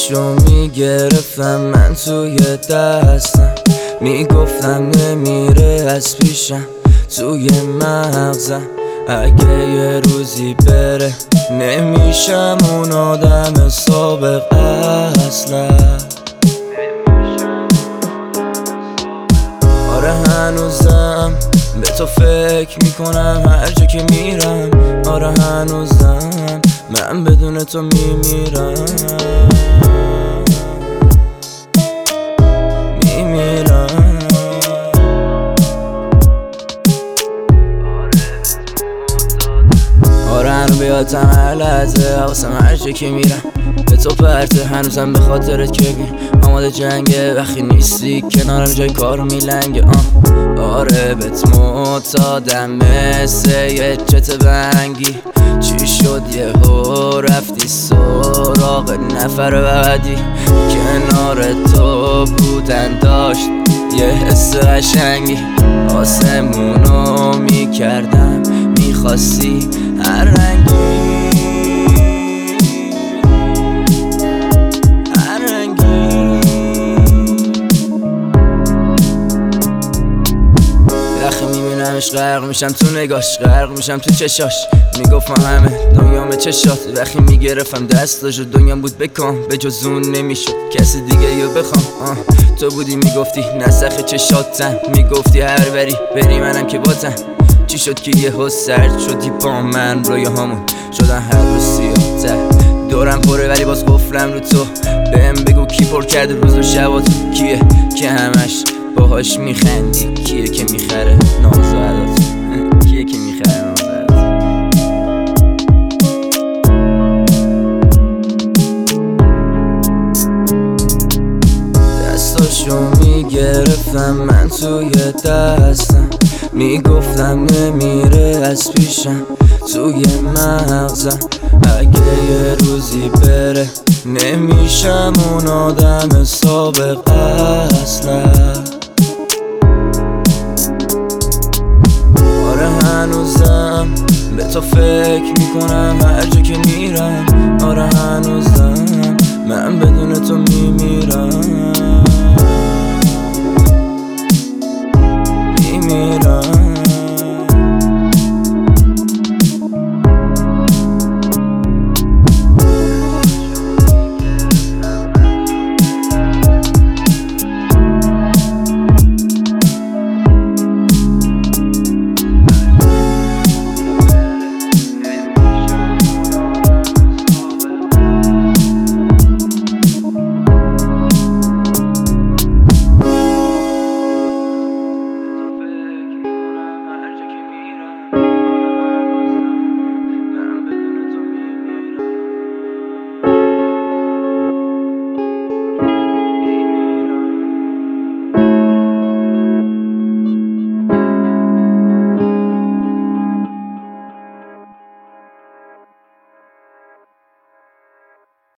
دستاشو میگرفتم من توی دستم، میگفتم نمیره از پیشم توی مغزم. اگه یه روزی بره نمیشم اون آدم سابق اصلا. آره هنوزم به تو فکر میکنم هر جا که میرم. آره هنوزم من بدون تو میمیرم. آره هنو بیادم هر لحظه حواسم هر جا که میرم به تو پرته. هنوزم به خاطرت که آماده جنگه وقتی نیستی کنارم جای کارو میلنگه. آره بهت معتادم مثل یه جت بنگی. چی شد یهو رفتی سراغ نفر بعدی؟ کنار تو بودن داشت یه حس قشنگی. آسمونو میکردم میخواستی هر رنگی. وقتی میبینمش غرق میشم تو نگاش، غرق میشم تو چشاش. میگفتم همه دنیام چشات. وقتی میگرفتم دستاشو دنیام بود بکن به جز اون نمیشد کسی دیگه یو بخوام. تو بودی میگفتی نسخ چشاتم، میگفتی هر بری منم که باتم. چی شد که یهو سرد شدی با من؟ رویاهامون شدن هر روز سیاه‌تر. دورم پره ولی باز قفلم رو تو. بهم بگو کی پر کرده روز و شباتو؟ کیه که همش باهاش میخندی؟ کیه که میخره ناز و عداتو؟ کیه که میخره ناز و عداتو؟ دستاشو میگرفتم من توی دستم، میگفتم نمیره از پیشم توی مغزم. اگه یه روزی بره نمیشم اون آدم سابق اصلا. آره هنوزم به تو فکر میکنم هر جا که میرم. آره هنوزم من بدون تو میمیرم.